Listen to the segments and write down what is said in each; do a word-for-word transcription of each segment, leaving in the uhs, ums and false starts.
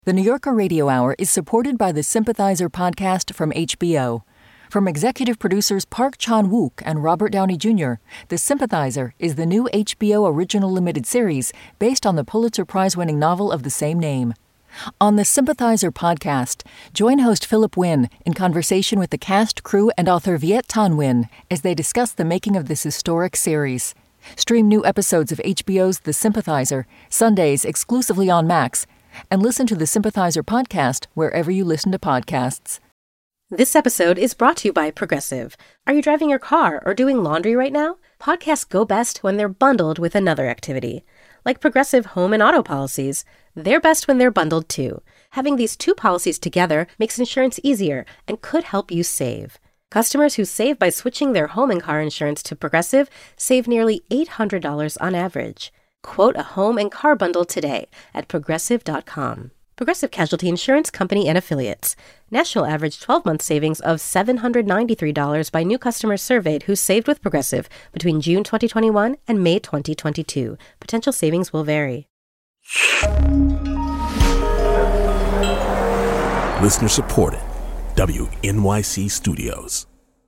The New Yorker Radio Hour is supported by the Sympathizer podcast from H B O. From executive producers Park Chan-wook and Robert Downey Junior, The Sympathizer is the new H B O original limited series based on the Pulitzer Prize-winning novel of the same name. On the Sympathizer podcast, join host Philip Wynn in conversation with the cast, crew, and author Viet Thanh Nguyen as they discuss the making of this historic series. Stream new episodes of H B O's The Sympathizer, Sundays exclusively on Max, and listen to the Sympathizer podcast wherever you listen to podcasts. This episode is brought to you by Progressive. Are you driving your car or doing laundry right now? Podcasts go best when they're bundled with another activity. Like Progressive home and auto policies, they're best when they're bundled too. Having these two policies together makes insurance easier and could help you save. Customers who save by switching their home and car insurance to Progressive save nearly eight hundred dollars on average. Quote a home and car bundle today at progressive dot com. Progressive Casualty Insurance Company and Affiliates. National average twelve-month savings of seven hundred ninety-three dollars by new customers surveyed who saved with Progressive between June twenty twenty-one and May twenty twenty-two. Potential savings will vary. Listener supported. W N Y C Studios.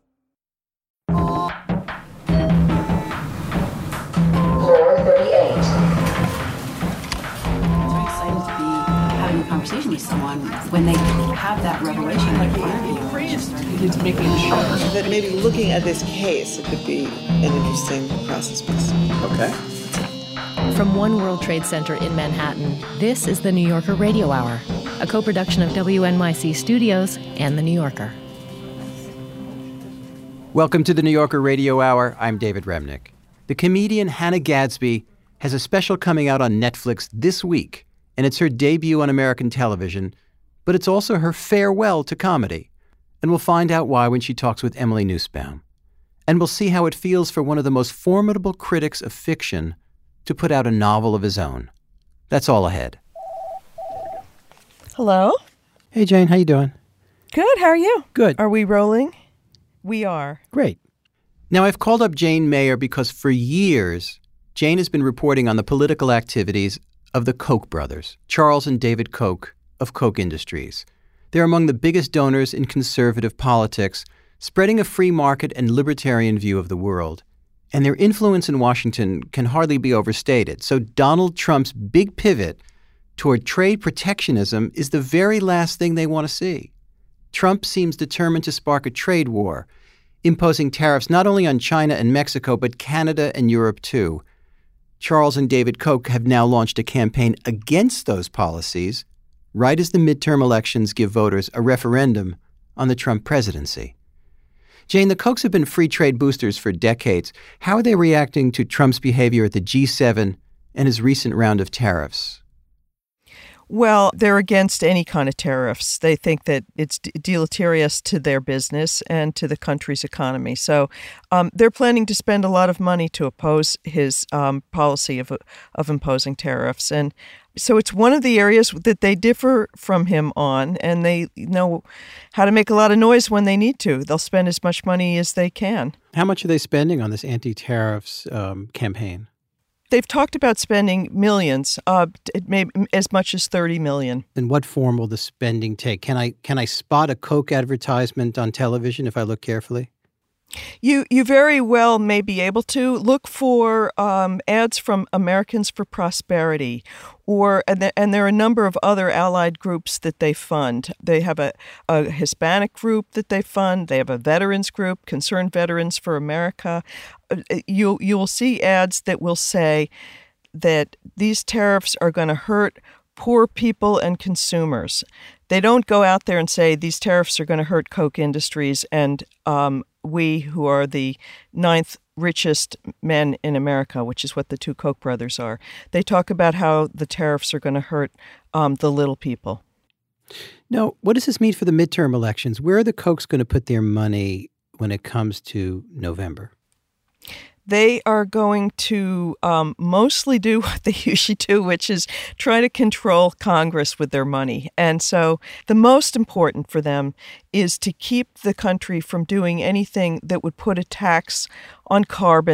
Conversation with someone when they have that revelation like it's making sure that maybe looking at this case it could be an interesting process piece. Okay. From One World Trade Center in Manhattan, this is the New Yorker Radio Hour, a co-production of W N Y C Studios and The New Yorker. Welcome to the New Yorker Radio Hour. I'm David Remnick. The comedian Hannah Gadsby has a special coming out on Netflix this week. And it's her debut on American television, but it's also her farewell to comedy. And we'll find out why when she talks with Emily Nussbaum. And we'll see how it feels for one of the most formidable critics of fiction to put out a novel of his own. That's all ahead. Hello. Hey, Jane. How you doing? Good. How are you? Good. Are we rolling? We are. Great. Now, I've called up Jane Mayer because for years, Jane has been reporting on the political activities of the Koch brothers, Charles and David Koch of Koch Industries. They're among the biggest donors in conservative politics, spreading a free market and libertarian view of the world. And their influence in Washington can hardly be overstated. So Donald Trump's big pivot toward trade protectionism is the very last thing they want to see. Trump seems determined to spark a trade war, imposing tariffs not only on China and Mexico, but Canada and Europe too. Charles and David Koch have now launched a campaign against those policies, right as the midterm elections give voters a referendum on the Trump presidency. Jane, the Kochs have been free trade boosters for decades. How are they reacting to Trump's behavior at the G seven and his recent round of tariffs? Well, they're against any kind of tariffs. They think that it's deleterious to their business and to the country's economy. So um, they're planning to spend a lot of money to oppose his um, policy of of imposing tariffs. And so it's one of the areas that they differ from him on, and they know how to make a lot of noise when they need to. They'll spend as much money as they can. How much are they spending on this anti-tariffs um, campaign? They've talked about spending millions, uh, it may as much as thirty million. And what form will the spending take? Can I can I spot a Coke advertisement on television if I look carefully? You you very well may be able to look for um, ads from Americans for Prosperity, or and, th- and there are a number of other allied groups that they fund. They have a, a Hispanic group that they fund. They have a veterans group, Concerned Veterans for America. You you will see ads that will say that these tariffs are going to hurt poor people and consumers. They don't go out there and say these tariffs are going to hurt Koch Industries and um, we, who are the ninth richest men in America, which is what the two Koch brothers are. They talk about how the tariffs are going to hurt um, the little people. Now, what does this mean for the midterm elections? Where are the Kochs going to put their money when it comes to November? They are going to um, mostly do what they usually do, which is try to control Congress with their money. And so the most important for them is to keep the country from doing anything that would put a tax on carbon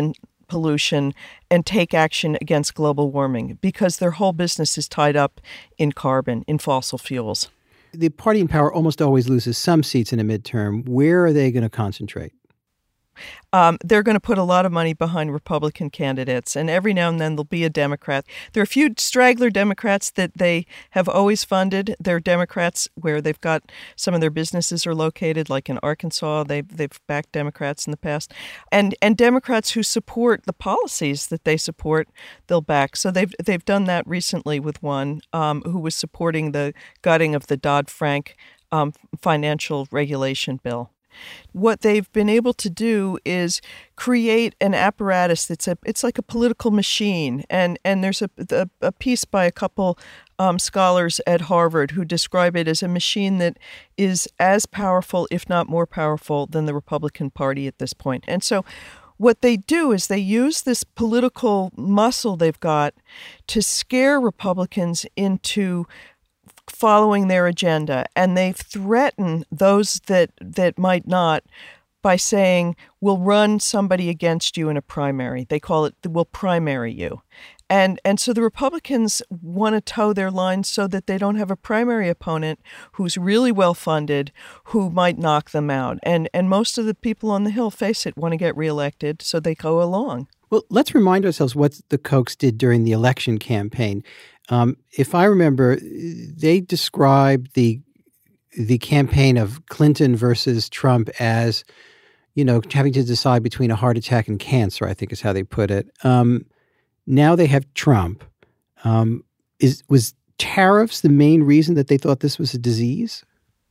pollution and take action against global warming because their whole business is tied up in carbon, in fossil fuels. The party in power almost always loses some seats in a midterm. Where are they going to concentrate? Um, they're going to put a lot of money behind Republican candidates, and every now and then there'll be a Democrat. There are a few straggler Democrats that they have always funded. They're Democrats where they've got some of their businesses are located, like in Arkansas. They've they've backed Democrats in the past, and and Democrats who support the policies that they support, they'll back. So they've they've done that recently with one um, who was supporting the gutting of the Dodd-Frank um, financial regulation bill. What they've been able to do is create an apparatus that's a, it's like a political machine. And, and there's a, a, a piece by a couple um, scholars at Harvard who describe it as a machine that is as powerful, if not more powerful, than the Republican Party at this point. And so what they do is they use this political muscle they've got to scare Republicans into following their agenda, and they threaten those that that might not by saying, we'll run somebody against you in a primary. They call it, we'll primary you. And and so the Republicans want to toe their line so that they don't have a primary opponent who's really well-funded, who might knock them out. And and most of the people on the Hill, face it, want to get reelected, so they go along. Well, let's remind ourselves what the Kochs did during the election campaign. Um, if I remember, they described the the campaign of Clinton versus Trump as, you know, having to decide between a heart attack and cancer, I think is how they put it. Um, now they have Trump. Um, is was tariffs the main reason that they thought this was a disease?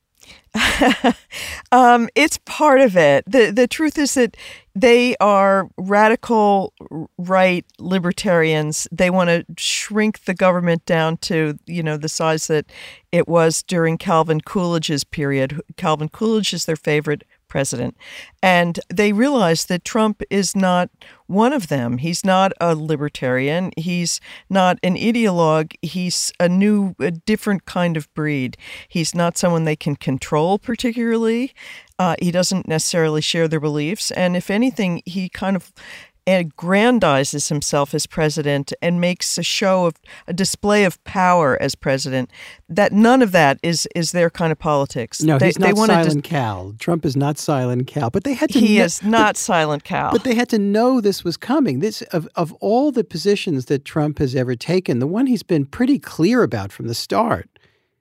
um, it's part of it. The the truth is that they are radical right libertarians. They want to shrink the government down to, you know, the size that it was during Calvin Coolidge's period. Calvin Coolidge is their favorite president. And they realize that Trump is not one of them. He's not a libertarian. He's not an ideologue. He's a new, a different kind of breed. He's not someone they can control particularly. Uh, he doesn't necessarily share their beliefs. And if anything, he kind of aggrandizes himself as president and makes a show of a display of power as president. That none of that is is their kind of politics. No, they, he's not they Silent dis- Cal. Trump is not Silent Cal. But they had to. He know, is not but, Silent Cal. But they had to know this was coming. This of of all the positions that Trump has ever taken, the one he's been pretty clear about from the start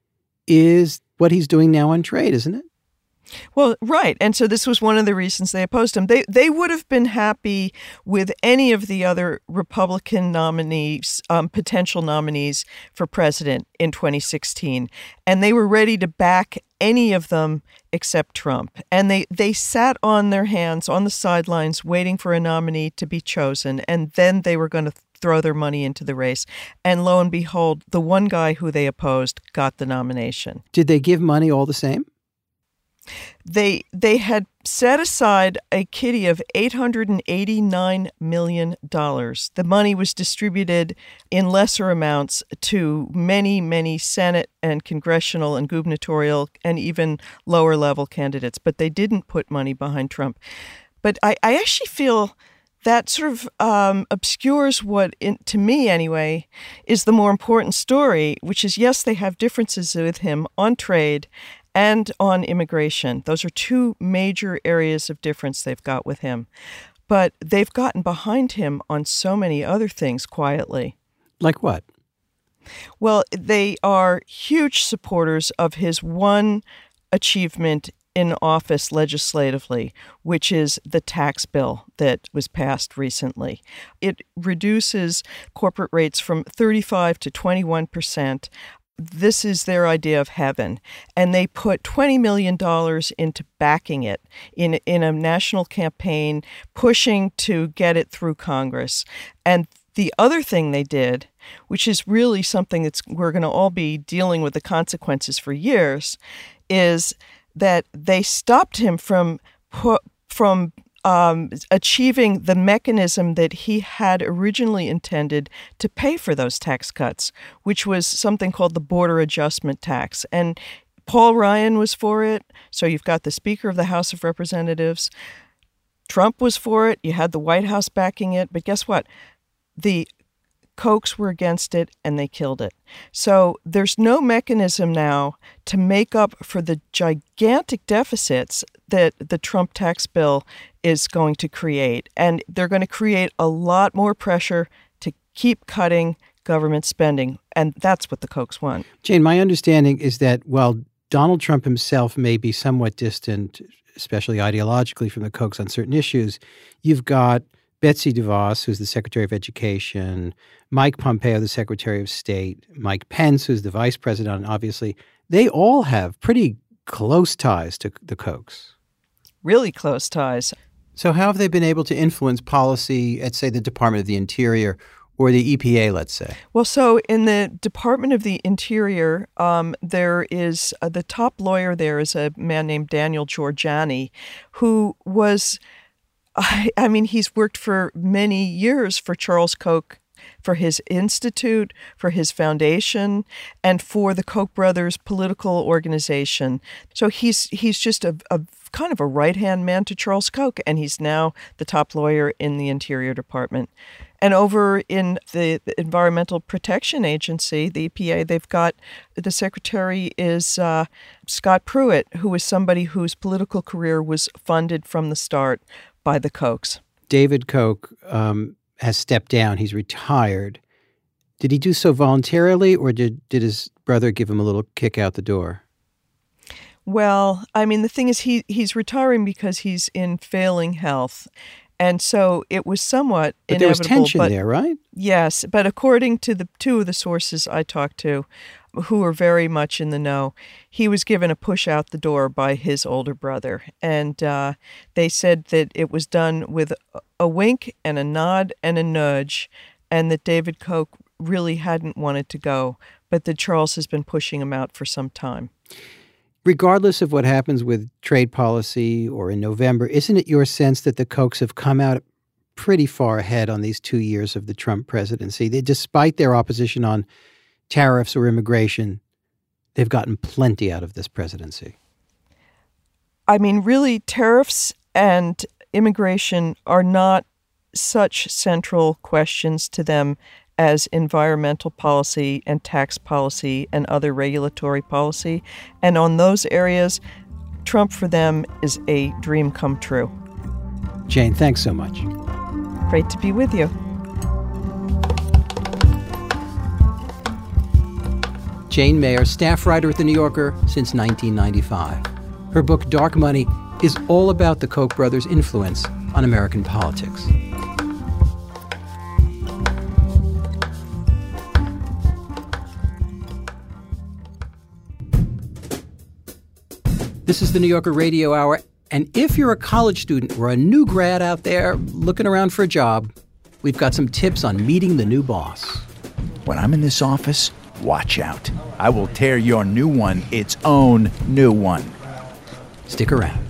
is what he's doing now on trade, isn't it? Well, right. And so this was one of the reasons they opposed him. They they would have been happy with any of the other Republican nominees, um, potential nominees for president in twenty sixteen. And they were ready to back any of them except Trump. And they, they sat on their hands on the sidelines waiting for a nominee to be chosen. And then they were going to throw their money into the race. And lo and behold, the one guy who they opposed got the nomination. Did they give money all the same? They they had set aside a kitty of eight hundred eighty-nine million dollars. The money was distributed in lesser amounts to many, many Senate and congressional and gubernatorial and even lower level candidates, but they didn't put money behind Trump. But I, I actually feel that sort of um, obscures what, in, to me anyway, is the more important story, which is, yes, they have differences with him on trade and on immigration. Those are two major areas of difference they've got with him. But they've gotten behind him on so many other things quietly. Like what? Well, they are huge supporters of his one achievement in office legislatively, which is the tax bill that was passed recently. It reduces corporate rates from thirty-five to twenty-one percent. This is their idea of heaven. And they put twenty million dollars into backing it in, in a national campaign, pushing to get it through Congress. And the other thing they did, which is really something that's we're going to all be dealing with the consequences for years, is that they stopped him from from Um, achieving the mechanism that he had originally intended to pay for those tax cuts, which was something called the border adjustment tax. And Paul Ryan was for it. So you've got the Speaker of the House of Representatives. Trump was for it. You had the White House backing it. But guess what? The Kochs were against it, and they killed it. So there's no mechanism now to make up for the gigantic deficits that the Trump tax bill is going to create. And they're going to create a lot more pressure to keep cutting government spending. And that's what the Kochs want. Jane, my understanding is that while Donald Trump himself may be somewhat distant, especially ideologically, from the Kochs on certain issues, you've got Betsy DeVos, who's the Secretary of Education, Mike Pompeo, the Secretary of State, Mike Pence, who's the Vice President, obviously. They all have pretty close ties to the Kochs. Really close ties. So how have they been able to influence policy at, say, the Department of the Interior or the E P A, let's say? Well, so in the Department of the Interior, um, there is uh, the top lawyer there is a man named Daniel Giorgiani, who was, I, I mean, he's worked for many years for Charles Koch, for his institute, for his foundation, and for the Koch brothers' political organization. So he's he's just a, a kind of a right-hand man to Charles Koch, and he's now the top lawyer in the Interior Department. And over in the Environmental Protection Agency, the E P A, they've got, the secretary is uh, Scott Pruitt, who is somebody whose political career was funded from the start by the Kochs. David Koch um, has stepped down. He's retired. Did he do so voluntarily, or did, did his brother give him a little kick out the door? Well, I mean, the thing is, he he's retiring because he's in failing health. And so it was somewhat but inevitable. There was tension but, there, right? Yes. But according to the two of the sources I talked to, who are very much in the know, he was given a push out the door by his older brother. And uh, they said that it was done with a wink and a nod and a nudge, and that David Koch really hadn't wanted to go, but that Charles has been pushing him out for some time. Regardless of what happens with trade policy or in November, isn't it your sense that the Kochs have come out pretty far ahead on these two years of the Trump presidency? They, despite their opposition on tariffs or immigration, they've gotten plenty out of this presidency. I mean, really, tariffs and immigration are not such central questions to them as environmental policy and tax policy and other regulatory policy. And on those areas, Trump for them is a dream come true. Jane, thanks so much. Great to be with you. Jane Mayer, staff writer at The New Yorker since nineteen ninety-five. Her book, Dark Money, is all about the Koch brothers' influence on American politics. This is the New Yorker Radio Hour, and if you're a college student or a new grad out there looking around for a job, we've got some tips on meeting the new boss. When I'm in this office, watch out. I will tear your new one its own new one. Stick around.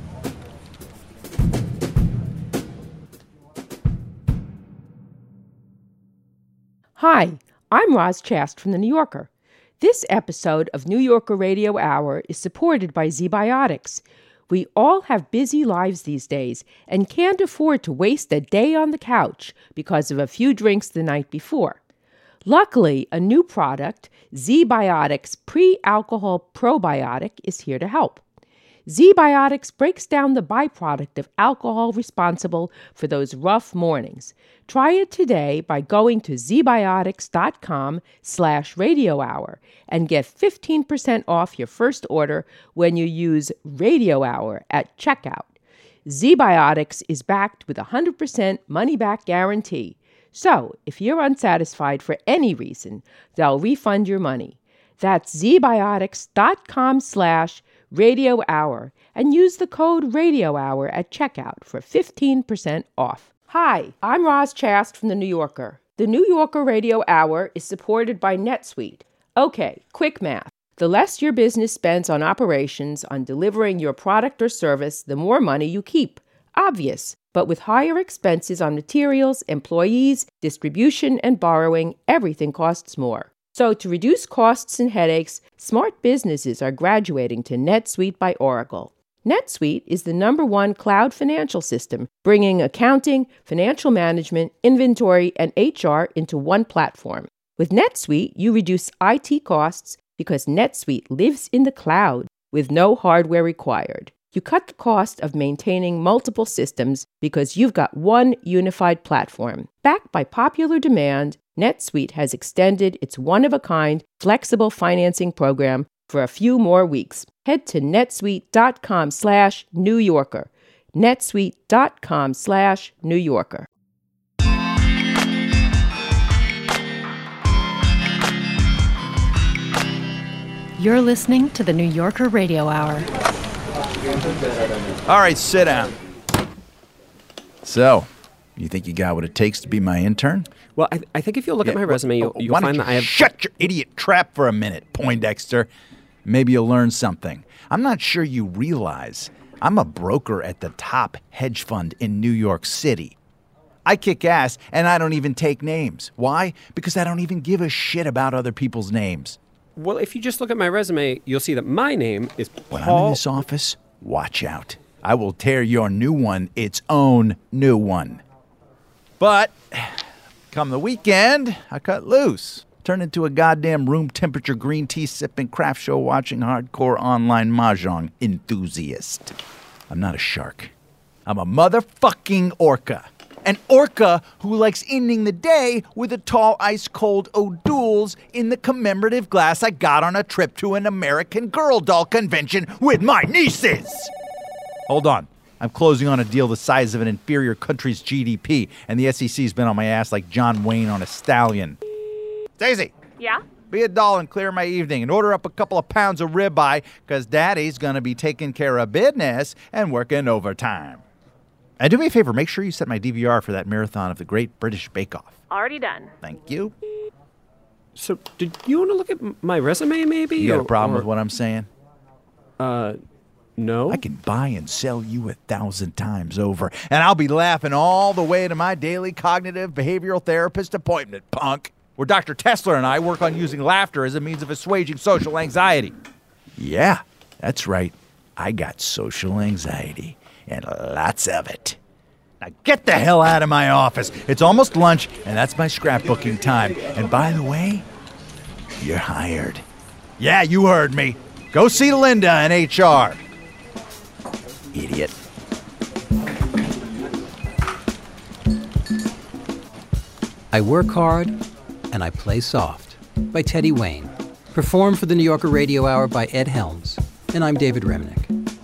Hi, I'm Roz Chast from The New Yorker. This episode of New Yorker Radio Hour is supported by ZBiotics. We all have busy lives these days and can't afford to waste a day on the couch because of a few drinks the night before. Luckily, a new product, ZBiotics Pre-Alcohol Probiotic, is here to help. ZBiotics breaks down the byproduct of alcohol responsible for those rough mornings. Try it today by going to zbiotics.com slash radio hour and get fifteen percent off your first order when you use Radio Hour at checkout. ZBiotics is backed with a one hundred percent money-back guarantee. So, if you're unsatisfied for any reason, they'll refund your money. That's zbiotics.com slash Radio Hour and use the code Radio Hour at checkout for fifteen percent off. Hi, I'm Roz Chast from The New Yorker. The New Yorker Radio Hour is supported by NetSuite. Okay, quick math. The less your business spends on operations, on delivering your product or service, the more money you keep. Obvious. But with higher expenses on materials, employees, distribution, and borrowing, everything costs more. So to reduce costs and headaches, smart businesses are graduating to NetSuite by Oracle. NetSuite is the number one cloud financial system, bringing accounting, financial management, inventory, and H R into one platform. With NetSuite, you reduce I T costs because NetSuite lives in the cloud with no hardware required. You cut the cost of maintaining multiple systems because you've got one unified platform. Backed by popular demand, NetSuite has extended its one-of-a-kind flexible financing program for a few more weeks. Head to netsuite.com slash New Yorker. netsuite.com slash New Yorker. You're listening to the New Yorker Radio Hour. All right, sit down. So, you think you got what it takes to be my intern? Well, I, I think if you look Yeah, at my resume, you'll, you'll why don't find you that I have... Shut your idiot trap for a minute, Poindexter. Maybe you'll learn something. I'm not sure you realize I'm a broker at the top hedge fund in New York City. I kick ass, and I don't even take names. Why? Because I don't even give a shit about other people's names. Well, if you just look at my resume, you'll see that my name is Paul... When I'm in this office, watch out. I will tear your new one its own new one. But, come the weekend, I cut loose. Turned into a goddamn room temperature green tea sipping, craft show watching, hardcore online mahjong enthusiast. I'm not a shark. I'm a motherfucking orca. An orca who likes ending the day with a tall, ice-cold O'Doul's in the commemorative glass I got on a trip to an American Girl doll convention with my nieces. Hold on. I'm closing on a deal the size of an inferior country's G D P, and the S E C's been on my ass like John Wayne on a stallion. Daisy. Yeah? Be a doll and clear my evening and order up a couple of pounds of ribeye, because Daddy's going to be taking care of business and working overtime. And do me a favor, make sure you set my D V R for that marathon of the Great British Bake Off. Already done. Thank you. So, did you want to look at my resume, maybe? You got or, a problem or, with what I'm saying? Uh, no. I can buy and sell you a thousand times over, and I'll be laughing all the way to my daily cognitive behavioral therapist appointment, punk, where Doctor Tesler and I work on using laughter as a means of assuaging social anxiety. Yeah, that's right. I got social anxiety. And lots of it. Now get the hell out of my office. It's almost lunch, and that's my scrapbooking time. And by the way, you're hired. Yeah, you heard me. Go see Linda in H R. Idiot. I Work Hard and I Play Soft by Teddy Wayne. Performed for the New Yorker Radio Hour by Ed Helms. And I'm David Remnick.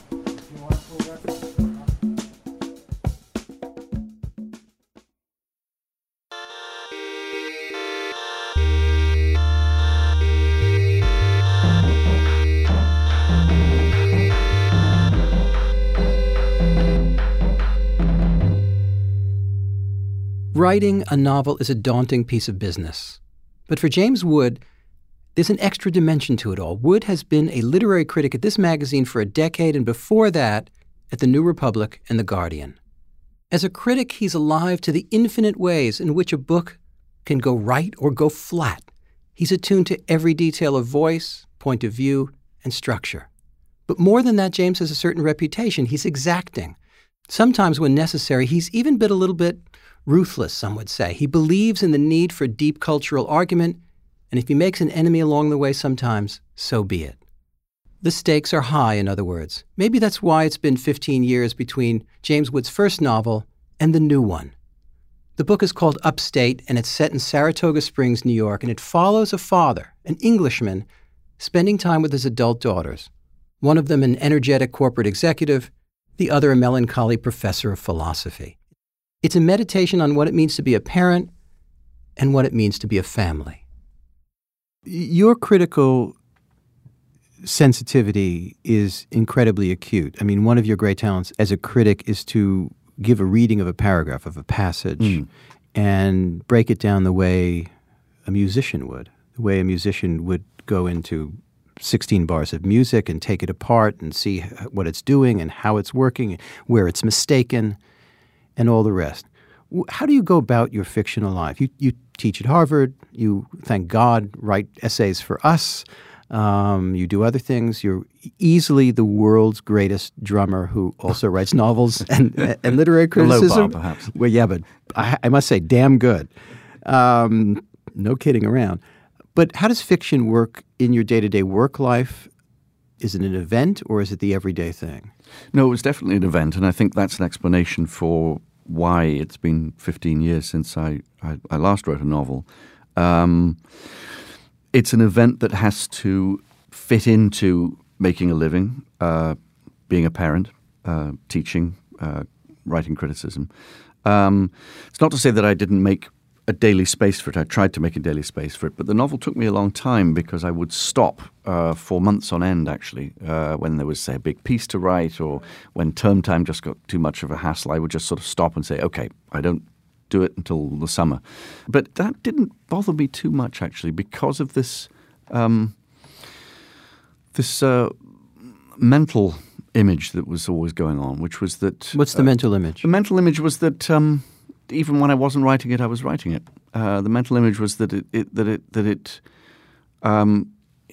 Writing a novel is a daunting piece of business. But for James Wood, there's an extra dimension to it all. Wood has been a literary critic at this magazine for a decade, and before that, at the New Republic and The Guardian. As a critic, he's alive to the infinite ways in which a book can go right or go flat. He's attuned to every detail of voice, point of view, and structure. But more than that, James has a certain reputation. He's exacting. Sometimes, when necessary, he's even been a little bit ruthless, some would say. He believes in the need for deep cultural argument, and if he makes an enemy along the way sometimes, so be it. The stakes are high, in other words. Maybe that's why it's been fifteen years between James Wood's first novel and the new one. The book is called Upstate, and it's set in Saratoga Springs, New York, and it follows a father, an Englishman, spending time with his adult daughters. One of them an energetic corporate executive, the other a melancholy professor of philosophy. It's a meditation on what it means to be a parent and what it means to be a family. Your critical sensitivity is incredibly acute. I mean, one of your great talents as a critic is to give a reading of a paragraph, of a passage, mm. and break it down the way a musician would, the way a musician would go into sixteen bars of music and take it apart and see what it's doing and how it's working, where it's mistaken, and all the rest. How do you go about your fictional life? You you teach at Harvard. You, thank God, write essays for us. Um, you do other things. You're easily the world's greatest drummer who also writes novels and and literary criticism. Low bar, perhaps. Well, yeah, but I, I must say, damn good. Um, no kidding around. But how does fiction work in your day-to-day work life? Is it an event or is it the everyday thing? No, it was definitely an event, and I think that's an explanation for why it's been fifteen years since I, I, I last wrote a novel. Um, it's an event that has to fit into making a living, uh, being a parent, uh, teaching, uh, writing criticism. Um, it's not to say that I didn't make a daily space for it. I tried to make a daily space for it, but the novel took me a long time because I would stop uh, for months on end, actually, uh, when there was, say, a big piece to write or when term time just got too much of a hassle. I would just sort of stop and say, okay, I don't do it until the summer. But that didn't bother me too much, actually, because of this um, this uh, mental image that was always going on, which was that... What's the uh, mental image? The mental image was that... Um, even when I wasn't writing it, I was writing it. Uh, the mental image was that it, it that it that it um,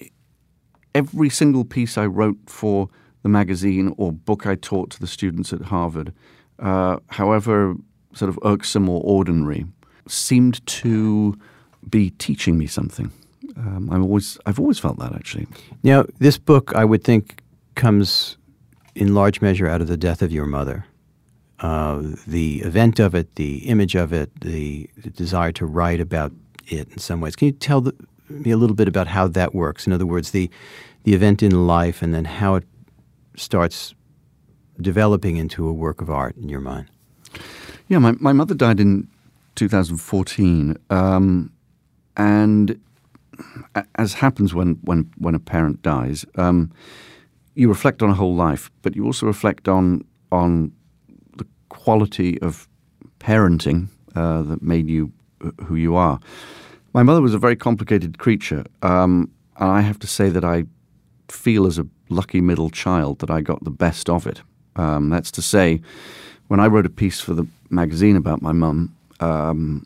every single piece I wrote for the magazine or book I taught to the students at Harvard, uh, however sort of irksome or ordinary, seemed to be teaching me something. Um, I'm always I've always felt that, actually. Now, this book, I would think, comes in large measure out of the death of your mother. Uh, the event of it, the image of it, the, the desire to write about it in some ways. Can you tell the, me a little bit about how that works? In other words, the the event in life and then how it starts developing into a work of art in your mind. Yeah, my, my mother died in two thousand fourteen, um, and as happens when, when, when a parent dies, um, you reflect on a whole life, but you also reflect on on quality of parenting uh, that made you who you are. My mother was a very complicated creature, um, and I have to say that I feel as a lucky middle child that I got the best of it. Um, that's to say, when I wrote a piece for the magazine about my mum, um,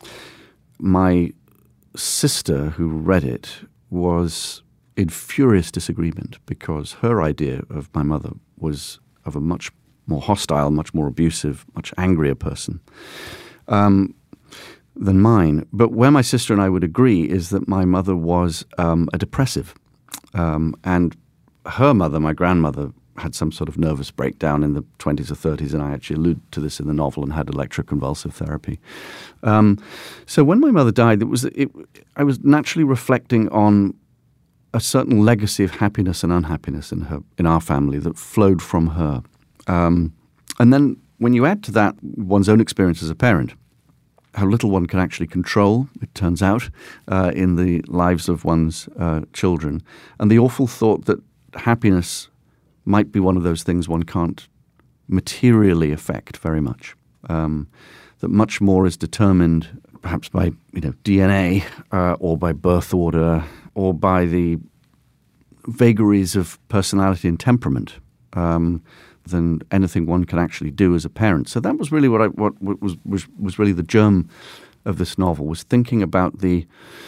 my sister who read it was in furious disagreement because her idea of my mother was of a much more hostile, much more abusive, much angrier person um, than mine. But where my sister and I would agree is that my mother was um, a depressive. Um, and her mother, my grandmother, had some sort of nervous breakdown in the twenties or thirties, and I actually allude to this in the novel, and had electroconvulsive therapy. Um, so when my mother died, it was it, I was naturally reflecting on a certain legacy of happiness and unhappiness in her, in our family, that flowed from her. Um, and then when you add to that one's own experience as a parent, how little one can actually control, it turns out, uh, in the lives of one's uh, children, and the awful thought that happiness might be one of those things one can't materially affect very much, um, that much more is determined perhaps by you know D N A uh, or by birth order or by the vagaries of personality and temperament. Um, than anything one can actually do as a parent. So that was really what I what, what was, was was really the germ of this novel, was thinking about the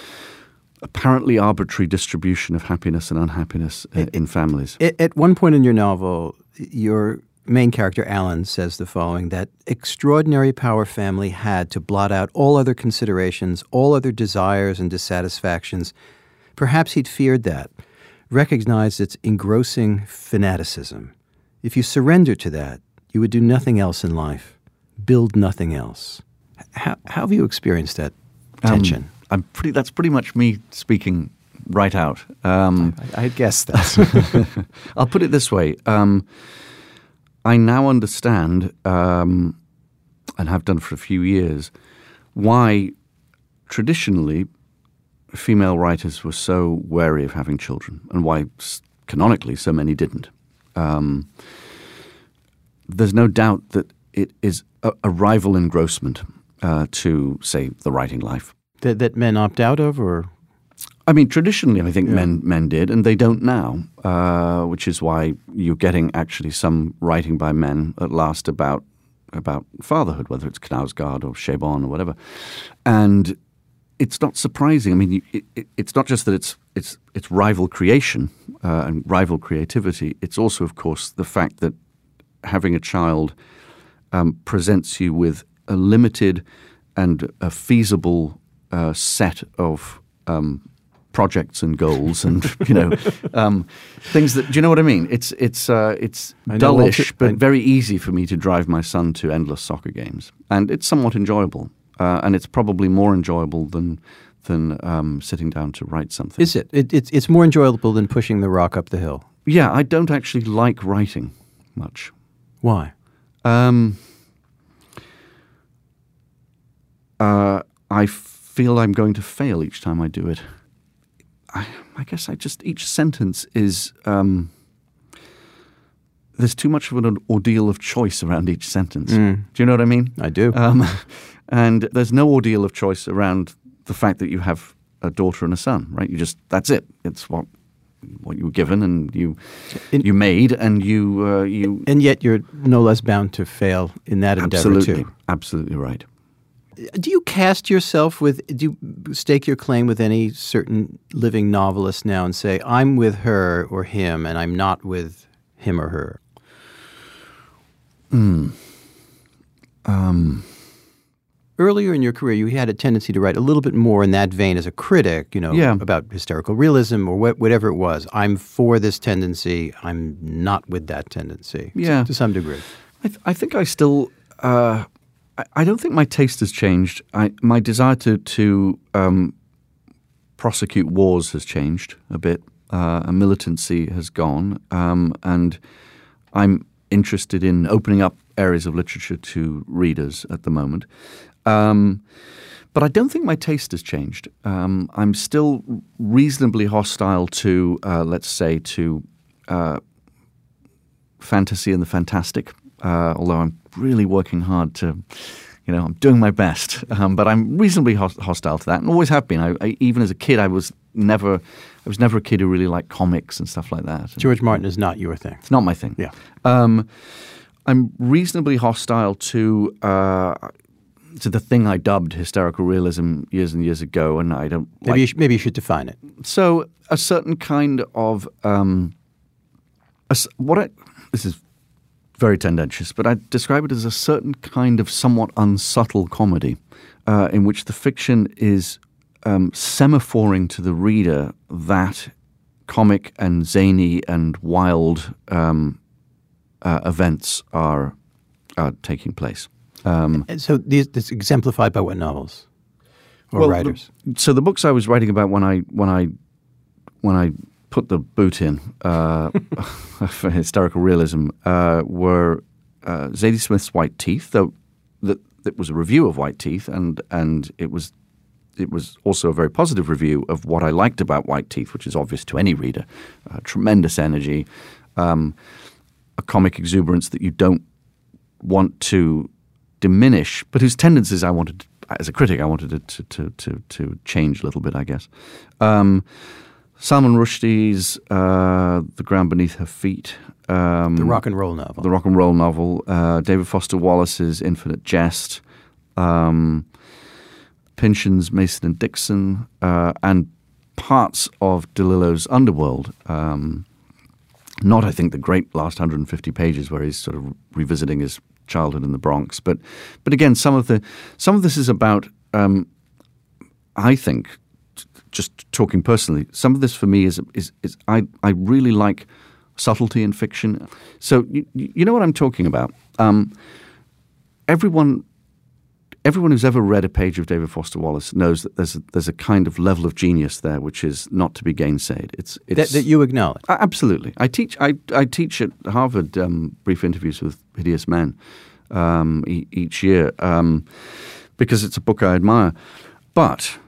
apparently arbitrary distribution of happiness and unhappiness in, in families. At one point in your novel, your main character, Alan, says the following, that extraordinary power family had to blot out all other considerations, all other desires and dissatisfactions. Perhaps he'd feared that, recognized its engrossing fanaticism. If you surrender to that, you would do nothing else in life, build nothing else. How, how have you experienced that tension? Um, I'm pretty. That's pretty much me speaking right out. Um, I, I guess that. I'll put it this way. Um, I now understand, um, and have done for a few years, why traditionally female writers were so wary of having children, and why canonically so many didn't. Um, there's no doubt that it is a, a rival engrossment uh, to, say, the writing life. That, that men opt out of, or? I mean, traditionally, I think yeah. men men did, and they don't now, uh, which is why you're getting actually some writing by men at last about about fatherhood, whether it's Knausgaard or Chabon or whatever. And it's not surprising. I mean, it, it, it's not just that it's it's it's rival creation uh, and rival creativity. It's also, of course, the fact that having a child um, presents you with a limited and a feasible uh, set of um, projects and goals, and you know um, things that. Do you know what I mean? It's it's uh, it's dullish, Walter, but I, very easy for me to drive my son to endless soccer games, and it's somewhat enjoyable. Uh, and it's probably more enjoyable than than um, sitting down to write something. Is it? it? It's it's more enjoyable than pushing the rock up the hill. Yeah, I don't actually like writing much. Why? Um, uh, I feel I'm going to fail each time I do it. I, I guess I just each sentence is um, there's too much of an ordeal of choice around each sentence. Mm. Do you know what I mean? I do. Um, And there's no ordeal of choice around the fact that you have a daughter and a son, right? You just that's it. It's what what you were given and you in, you made, and you uh, you. And yet you're no less bound to fail in that endeavor absolutely, too. Absolutely right. Do you cast yourself with? Do you stake your claim with any certain living novelist now and say, "I'm with her or him, and I'm not with him or her"? Hmm. Um. Earlier in your career, you had a tendency to write a little bit more in that vein as a critic, you know, yeah. about hysterical realism or wh- whatever it was. I'm for this tendency. I'm not with that tendency. Yeah. To, to some degree. I, th- I think I still. Uh, I, I don't think my taste has changed. I, my desire to to um, prosecute wars has changed a bit. Uh, a militancy has gone, um, and I'm interested in opening up areas of literature to readers at the moment. Um, but I don't think my taste has changed. Um, I'm still reasonably hostile to, uh, let's say, to uh, fantasy and the fantastic, uh, although I'm really working hard to, you know, I'm doing my best. Um, but I'm reasonably ho- hostile to that, and always have been. I, I, even as a kid, I was never, I was never a kid who really liked comics and stuff like that. George Martin is not your thing. It's not my thing. Yeah. Um, I'm reasonably hostile to uh, to the thing I dubbed hysterical realism years and years ago, and I don't. Maybe like, you sh- maybe you should define it. So a certain kind of um, a, what I this is very tendentious, but I describe it as a certain kind of somewhat unsubtle comedy, uh, in which the fiction is um, semaphoring to the reader that comic and zany and wild Um, Uh, events are are taking place. Um, and so these, this exemplified by what novels or well, writers? The, so the books I was writing about when I when I when I put the boot in uh, for hysterical realism uh, were uh, Zadie Smith's White Teeth. Though that that was a review of White Teeth, and and it was it was also a very positive review of what I liked about White Teeth, which is obvious to any reader. Uh, tremendous energy. Um, a comic exuberance that you don't want to diminish, but whose tendencies I wanted, to, as a critic, I wanted it to to to, to change a little bit, I guess. Um, Salman Rushdie's uh, The Ground Beneath Her Feet. Um, the rock and roll novel. The rock and roll novel. Uh, David Foster Wallace's Infinite Jest. Um, Pynchon's Mason and Dixon. Uh, and parts of DeLillo's Underworld. Um, Not, I think, the great last one hundred fifty pages where he's sort of revisiting his childhood in the Bronx, but, but again, some of the some of this is about. Um, I think, just talking personally, some of this for me is is, is I I really like subtlety in fiction. So you, you know what I'm talking about. Um, everyone. Everyone who's ever read a page of David Foster Wallace knows that there's a, there's a kind of level of genius there which is not to be gainsaid. It's, it's that, that you acknowledge. Uh, absolutely. I teach. I, I teach at Harvard um, brief interviews with hideous men um, e- each year um, because it's a book I admire. But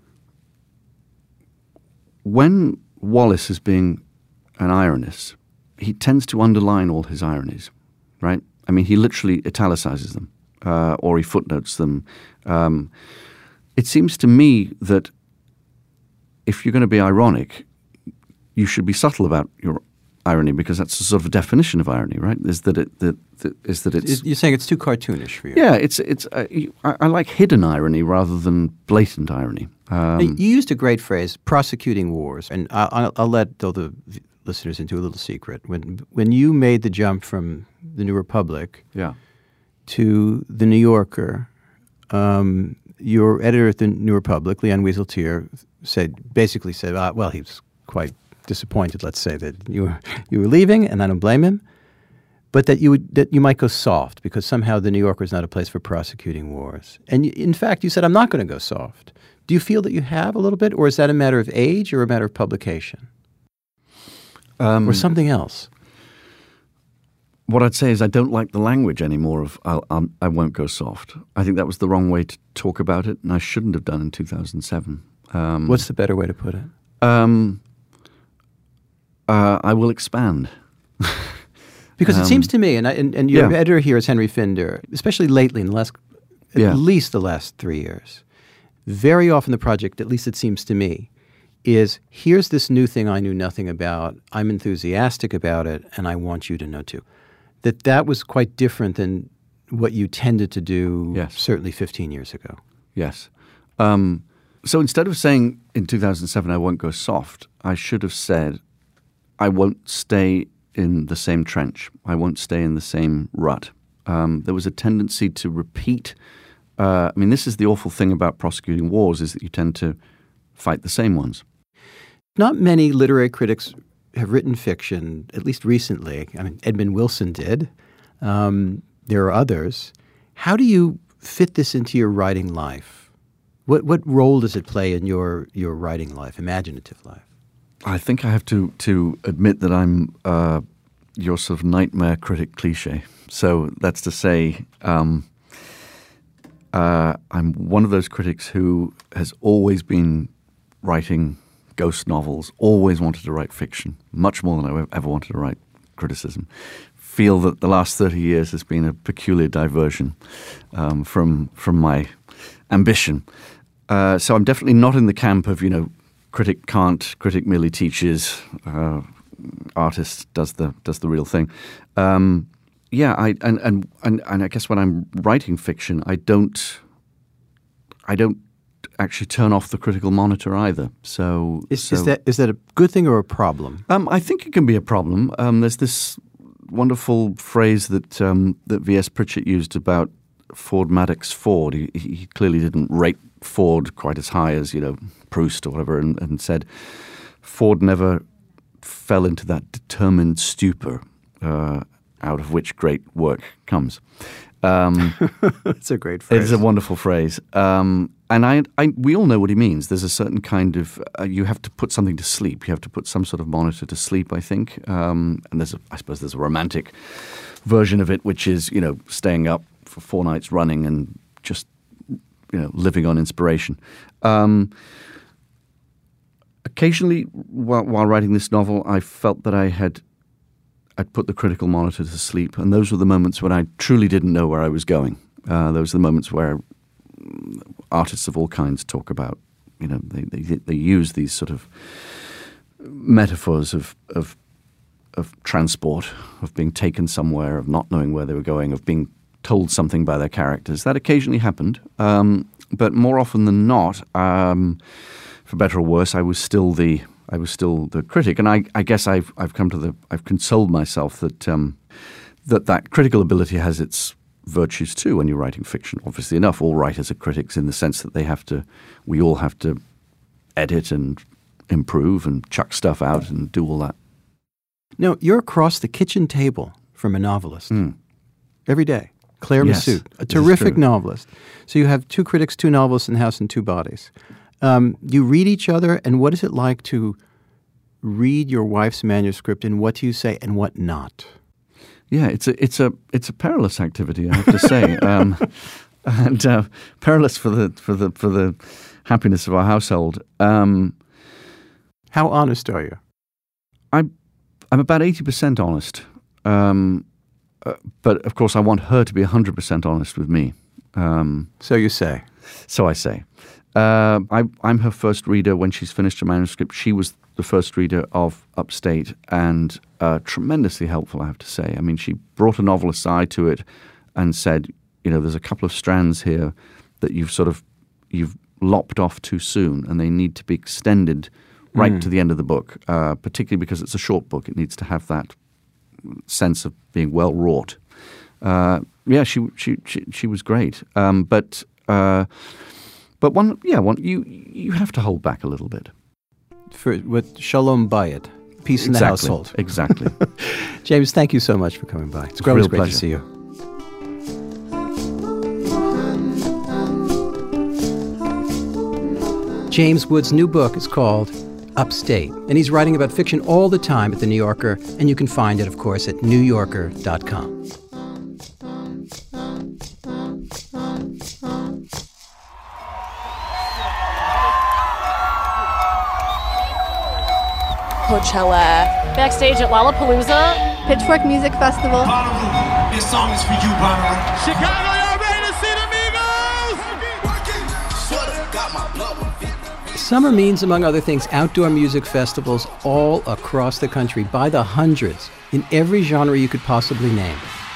when Wallace is being an ironist, he tends to underline all his ironies, right? I mean, he literally italicizes them. Uh, or he footnotes them. Um, it seems to me that if you're going to be ironic, you should be subtle about your irony, because that's the sort of definition of irony, right? Is that it that, that is that it's you're saying it's too cartoonish for you? Yeah, it's it's. Uh, I, I like hidden irony rather than blatant irony. Um, you used a great phrase, prosecuting wars, and I'll, I'll, I'll let all the listeners into a little secret. When when you made the jump from the New Republic yeah. to the New Yorker, um, your editor at the New Republic, Leon Wieseltier, said basically said, uh, well, he was quite disappointed, let's say, that you were you were leaving, and I don't blame him, but that you would that you might go soft because somehow the New Yorker is not a place for prosecuting wars. And you, in fact, you said, I'm not going to go soft. Do you feel that you have a little bit, or is that a matter of age or a matter of publication? Um, or something else? What I'd say is I don't like the language anymore of I'll, I'm, I won't go soft. I think that was the wrong way to talk about it, and I shouldn't have done in two thousand seven. Um, What's the better way to put it? Um, uh, I will expand. Because it um, seems to me, and, I, and, and your yeah. editor here is Henry Finder, especially lately in the last, at yeah. least the last three years, very often the project, at least it seems to me, is here's this new thing I knew nothing about. I'm enthusiastic about it, and I want you to know too. That that was quite different than what you tended to do yes. certainly fifteen years ago. Yes. Um, so instead of saying in two thousand seven I won't go soft, I should have said I won't stay in the same trench. I won't stay in the same rut. Um, there was a tendency to repeat. Uh, I mean, this is the awful thing about prosecuting wars is that you tend to fight the same ones. Not many literary critics have written fiction, at least recently. I mean, Edmund Wilson did. Um, there are others. How do you fit this into your writing life? What what role does it play in your, your writing life, imaginative life? I think I have to to admit that I'm uh, your sort of nightmare critic cliche. So that's to say, um, uh, I'm one of those critics who has always been writing ghost novels, always wanted to write fiction, much more than I ever wanted to write criticism. Feel that the last thirty years has been a peculiar diversion um, from from my ambition. Uh, so I'm definitely not in the camp of, you know, critic can't, critic merely teaches, uh, artist does the does the real thing. Um, yeah, I and, and and and I guess when I'm writing fiction, I don't, I don't actually turn off the critical monitor either. So is, so, is that is that a good thing or a problem? Um, I think it can be a problem. Um, there's this wonderful phrase that um, that V S Pritchett used about Ford Madox Ford. He, he clearly didn't rate Ford quite as high as, you know, Proust or whatever, and, and said Ford never fell into that determined stupor uh, out of which great work comes. Um, It's a great phrase. It's a wonderful phrase. Um, and I, I, we all know what he means. There's a certain kind of, uh, you have to put something to sleep. You have to put some sort of monitor to sleep, I think. Um, and there's, a, I suppose there's a romantic version of it, which is, you know, staying up for four nights running and just, you know, living on inspiration. Um, occasionally, while, while writing this novel, I felt that I had I'd put the critical monitor to sleep, and those were the moments when I truly didn't know where I was going. Uh, those are the moments where artists of all kinds talk about, you know, they they, they use these sort of metaphors of, of of transport, of being taken somewhere, of not knowing where they were going, of being told something by their characters. That occasionally happened, um, but more often than not, um, for better or worse, I was still the I was still the critic, and I, I guess I've I've come to the I've consoled myself that um, that that critical ability has its virtues too when you're writing fiction. Obviously enough, all writers are critics in the sense that they have to. We all have to edit and improve and chuck stuff out and do all that. No, you're across the kitchen table from a novelist Mm. every day. Claire Yes, Massoud, a this is terrific true. novelist. So you have two critics, two novelists in the house, and two bodies. Um, you read each other, and what is it like to read your wife's manuscript, and what do you say and what not? Yeah, it's a it's a it's a perilous activity, I have to say, um, and uh, perilous for the for the for the happiness of our household. Um, How honest are you? I'm I'm about eighty percent honest, um, uh, but of course I want her to be a hundred percent honest with me. Um, so you say. So I say. Uh, I, I'm her first reader when she's finished her manuscript. She was the first reader of Upstate, and uh, tremendously helpful, I have to say. I mean, she brought a novelist's eye to it and said, you know, there's a couple of strands here that you've sort of you've lopped off too soon, and they need to be extended right Mm. to the end of the book, uh, particularly because it's a short book. It needs to have that sense of being well wrought. Uh, yeah, she she she, she was great, um, but uh, but one yeah one you you have to hold back a little bit. For with Shalom Bayit, peace in the Exactly, household. Exactly. James, thank you so much for coming by. It's a always real great pleasure. to see you. James Wood's new book is called Upstate, and he's writing about fiction all the time at The New Yorker, and you can find it, of course, at new yorker dot com. Coachella. Backstage at Lollapalooza. Pitchfork Music Festival. Bonnaroo, this song is for you, Bonnaroo. Chicago, y'all ready to see the Summer means, among other things, outdoor music festivals all across the country by the hundreds, in every genre you could possibly name.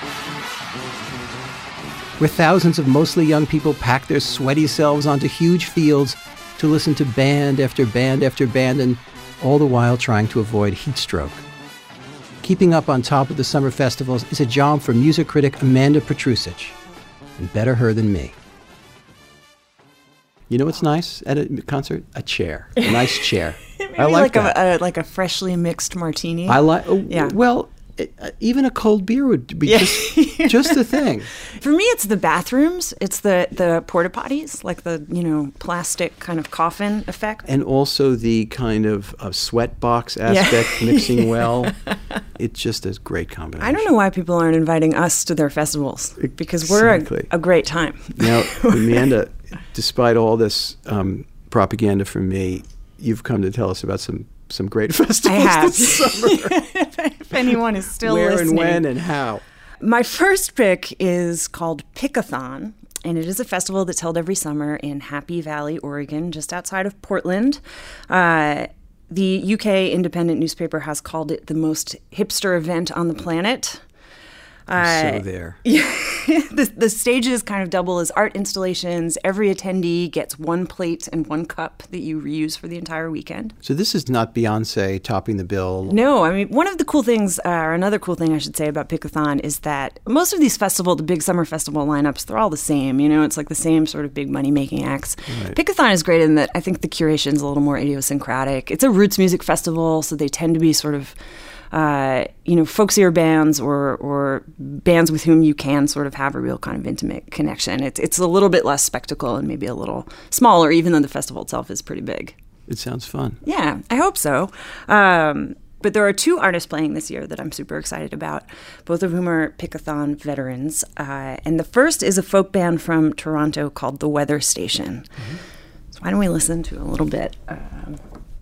Where thousands of mostly young people pack their sweaty selves onto huge fields to listen to band after band after band, and all the while trying to avoid heat stroke. Keeping up on top of the summer festivals is a job for music critic Amanda Petrusic, and better her than me. You know what's nice at a concert? A chair, a nice chair. Maybe I like, like that. a, a like a freshly mixed martini. I like. Oh, yeah. Well, it, uh, even a cold beer would be Yeah. just just the thing. For me, it's the bathrooms. It's the the porta potties, like the you know plastic kind of coffin effect. And also the kind of uh, sweat box aspect, Yeah. mixing well. It's just a great combination. I don't know why people aren't inviting us to their festivals because we're Exactly. a, a great time. Now, Amanda, despite all this um, propaganda from me, you've come to tell us about some, some great festivals I have. this summer. If anyone is still Where listening. and when and how. My first pick is called Pickathon, and it is a festival that's held every summer in Happy Valley, Oregon, just outside of Portland. Uh, the U K independent newspaper has called it the most hipster event on the planet. I'm so there. Yeah, the, the stages kind of double as art installations. Every attendee gets one plate and one cup that you reuse for the entire weekend. So this is not Beyonce topping the bill. No, I mean, one of the cool things, uh, or another cool thing I should say about Pickathon is that most of these festival, the big summer festival lineups, they're all the same. You know, it's like the same sort of big money-making acts. Right. Pickathon is great in that I think the curation's a little more idiosyncratic. It's a roots music festival, so they tend to be sort of Uh, you know, folksier bands or or bands with whom you can sort of have a real kind of intimate connection. It's it's a little bit less spectacle and maybe a little smaller, even though the festival itself is pretty big. It sounds fun. Yeah, I hope so. Um, but there are two artists playing this year that I'm super excited about, both of whom are Pickathon veterans. Uh, and the first is a folk band from Toronto called The Weather Station. Mm-hmm. So why don't we listen to a little bit? Um,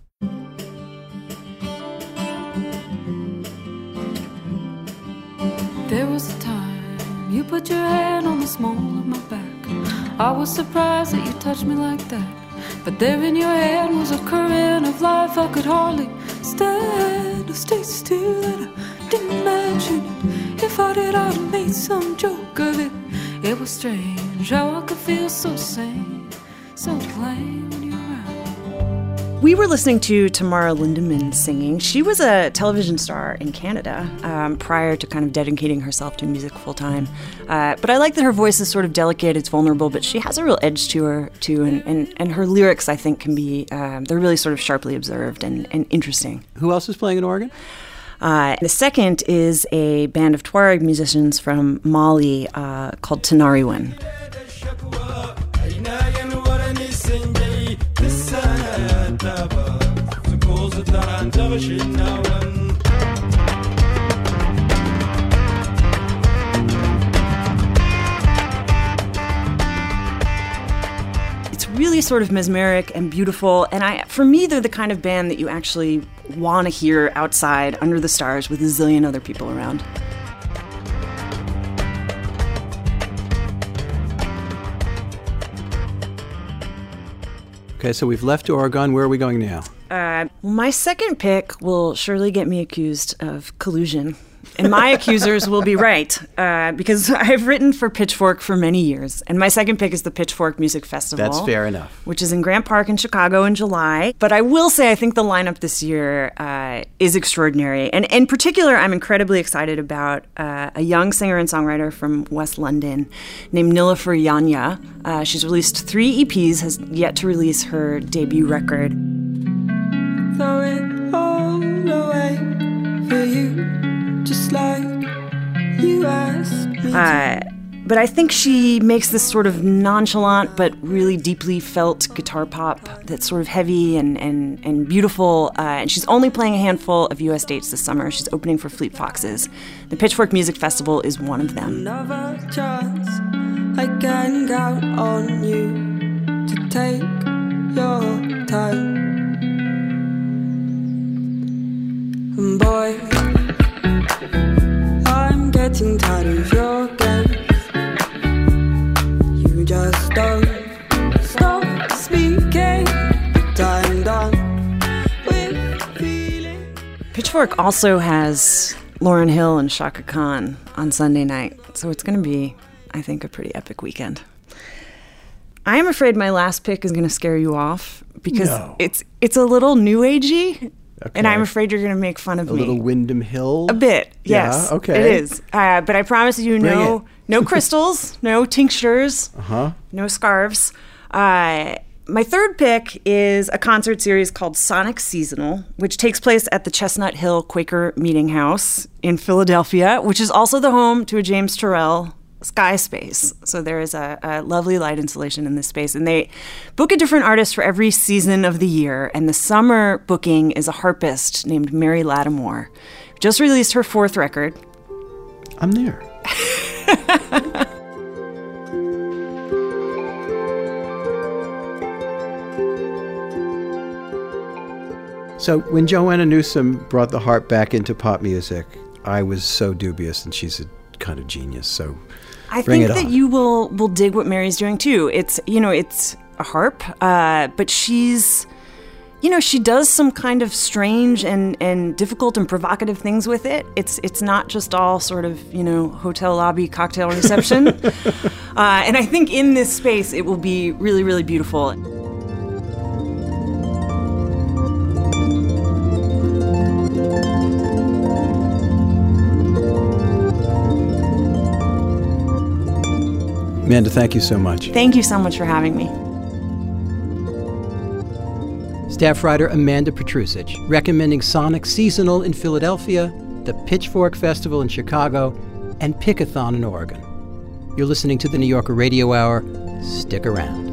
There was a time you put your hand on the small of my back. I was surprised that you touched me like that. But there in your hand was a current of life I could hardly stand or stay still. And I didn't imagine it. If I did, I'd have made some joke of it. It was strange how I could feel so sane, so plain when you're around. We were listening to Tamara Lindemann singing. She was a television star in Canada um, prior to kind of dedicating herself to music full time. Uh, but I like that her voice is sort of delicate, it's vulnerable, but she has a real edge to her too. And, and, and her lyrics, I think, can be, um, they're really sort of sharply observed and, and interesting. Who else is playing in Oregon? Uh, the second is a band of Tuareg musicians from Mali uh, called Tanariwan. It's really sort of mesmeric and beautiful, and I, for me, they're the kind of band that you actually want to hear outside under the stars with a zillion other people around. Okay, so we've left Oregon. Where are we going now? Uh, my second pick will surely get me accused of collusion. And my accusers will be right, uh, because I've written for Pitchfork for many years. And my second pick is the Pitchfork Music Festival. That's fair enough. Which is in Grant Park in Chicago in July. But I will say I think the lineup this year uh, is extraordinary. And in particular, I'm incredibly excited about uh, a young singer and songwriter from West London named Nilüfer Yanya. Uh, she's released three E Ps, has yet to release her debut record. Throw it all away for you. Just like you asked me uh, but I think she makes this sort of nonchalant but really deeply felt guitar pop that's sort of heavy and, and, and beautiful. Uh, and she's only playing a handful of U S dates this summer. She's opening for Fleet Foxes. The Pitchfork Music Festival is one of them. Another chance I can count on you to take your time. And boy, I'm getting tired of your games. You just don't stop speaking. I'm done with feeling. Pitchfork also has Lauryn Hill and Chaka Khan on Sunday night, so it's going to be, I think, a pretty epic weekend. I am afraid my last pick is going to scare you off because No. it's it's a little new agey. Okay. And I'm afraid you're going to make fun of A me. little Windham Hill? A bit, yes. Yeah, okay. It is. Uh, but I promise you Bring no it. no crystals, no tinctures, Uh-huh. no scarves. Uh, my third pick is a concert series called Sonic Seasonal, which takes place at the Chestnut Hill Quaker Meeting House in Philadelphia, which is also the home to a James Turrell Sky Space. So there is a, a lovely light installation in this space. And they book a different artist for every season of the year. And the summer booking is a harpist named Mary Lattimore. Just released her fourth record. I'm there. So when Joanna Newsom brought the harp back into pop music, I was so dubious, and she's a kind of genius. So I bring think it that on. you will will dig what Mary's doing too. It's, you know, it's a harp, uh, but she's, you know, she does some kind of strange and, and difficult and provocative things with it. It's it's not just all sort of, you know, hotel lobby cocktail reception. uh, and I think in this space it will be really, really beautiful. Amanda, thank you so much. Thank you so much for having me. Staff writer Amanda Petrusich, recommending Sonic Seasonal in Philadelphia, the Pitchfork Festival in Chicago, and Pickathon in Oregon. You're listening to the New Yorker Radio Hour. Stick around.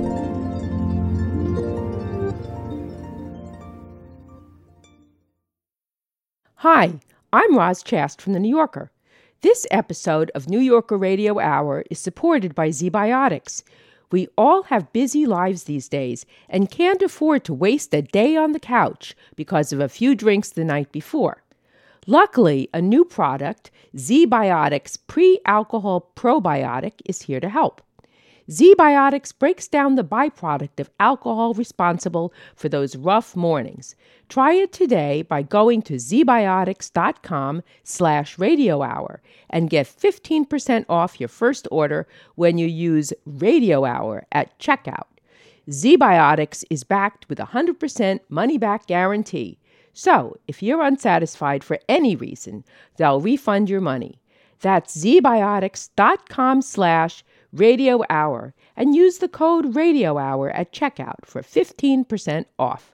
Hi, I'm Roz Chast from The New Yorker. This episode of New Yorker Radio Hour is supported by ZBiotics. We all have busy lives these days and can't afford to waste a day on the couch because of a few drinks the night before. Luckily, a new product, ZBiotics Pre-Alcohol Probiotic, is here to help. ZBiotics breaks down the byproduct of alcohol responsible for those rough mornings. Try it today by going to zbiotics.com slash radio hour and get fifteen percent off your first order when you use Radio Hour at checkout. ZBiotics is backed with a one hundred percent money-back guarantee. So, if you're unsatisfied for any reason, they'll refund your money. That's zbiotics.com slash Radio Hour and use the code Radio Hour at checkout for fifteen percent off.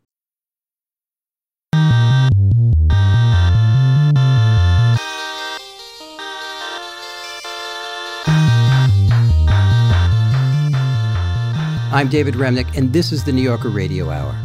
I'm David Remnick, and this is the New Yorker Radio Hour.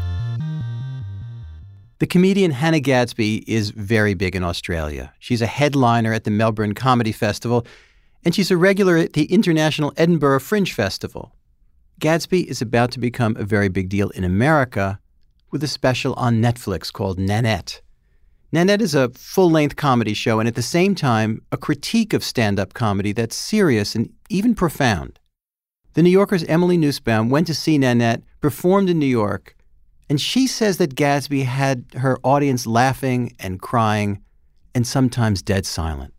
The comedian Hannah Gadsby is very big in Australia. She's a headliner at the Melbourne Comedy Festival, and she's a regular at the International Edinburgh Fringe Festival. Gadsby is about to become a very big deal in America with a special on Netflix called Nanette. Nanette is a full-length comedy show and at the same time a critique of stand-up comedy that's serious and even profound. The New Yorker's Emily Nussbaum went to see Nanette, performed in New York, And she says that Gadsby had her audience laughing and crying and sometimes dead silent.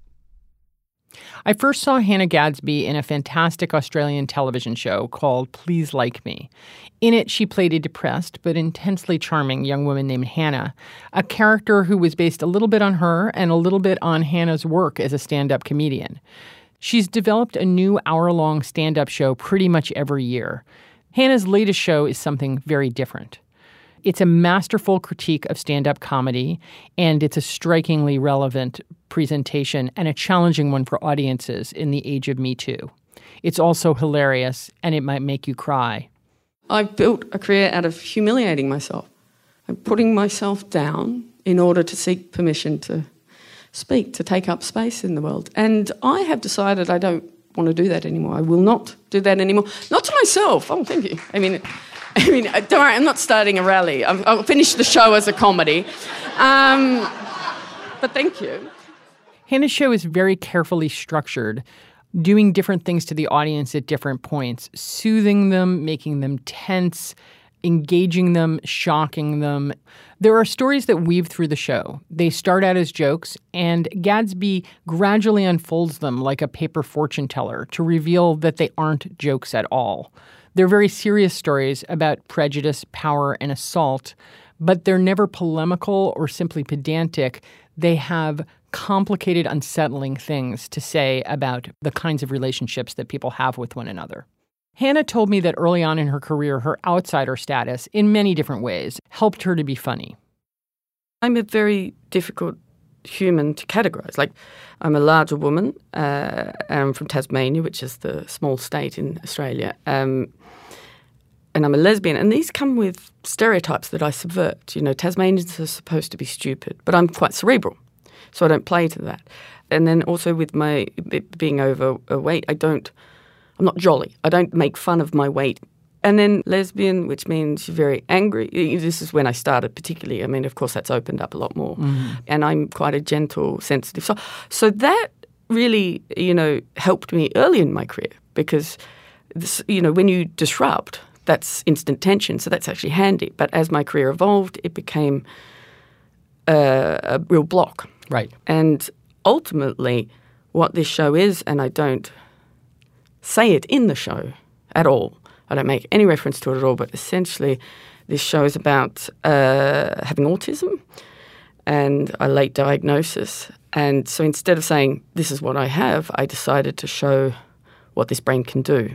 I first saw Hannah Gadsby in a fantastic Australian television show called Please Like Me. In it, she played a depressed but intensely charming young woman named Hannah, a character who was based a little bit on her and a little bit on Hannah's work as a stand-up comedian. She's developed a new hour-long stand-up show pretty much every year. Hannah's latest show is something very different. It's a masterful critique of stand-up comedy, and it's a strikingly relevant presentation and a challenging one for audiences in the age of Me Too. It's also hilarious, and it might make you cry. I've built a career out of humiliating myself. I'm putting myself down in order to seek permission to speak, to take up space in the world. And I have decided I don't want to do that anymore. I will not do that anymore. Not to myself. Oh, thank you. I mean... I mean, don't worry, I'm not starting a rally. I'll, I'll finish the show as a comedy. Um, but thank you. Hannah's show is very carefully structured, doing different things to the audience at different points, soothing them, making them tense, engaging them, shocking them. There are stories that weave through the show. They start out as jokes, and Gadsby gradually unfolds them like a paper fortune teller to reveal that they aren't jokes at all. They're very serious stories about prejudice, power, and assault, but they're never polemical or simply pedantic. They have complicated, unsettling things to say about the kinds of relationships that people have with one another. Hannah told me that early on in her career, her outsider status, in many different ways, helped her to be funny. I'm a very difficult human to categorize. Like, I'm a larger woman. Uh, I'm from Tasmania, which is the small state in Australia. Um, and I'm a lesbian. And these come with stereotypes that I subvert. You know, Tasmanians are supposed to be stupid, but I'm quite cerebral, so I don't play to that. And then also with my being overweight, I don't, I'm not jolly. I don't make fun of my weight. And then lesbian, which means you're very angry. This is when I started particularly. I mean, of course, that's opened up a lot more. Mm-hmm. And I'm quite a gentle, sensitive soul. So that really, you know, helped me early in my career because, this, you know, when you disrupt, that's instant tension. So that's actually handy. But as my career evolved, it became a, a real block. Right. And ultimately, what this show is, and I don't say it in the show at all, I don't make any reference to it at all, but essentially this show is about uh, having autism and a late diagnosis. And so instead of saying, this is what I have, I decided to show what this brain can do,